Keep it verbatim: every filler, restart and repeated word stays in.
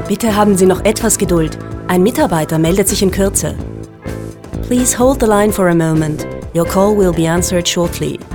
Bitte haben Sie noch etwas Geduld. Ein Mitarbeiter meldet sich in Kürze. Please hold the line for a moment. Your call will be answered shortly.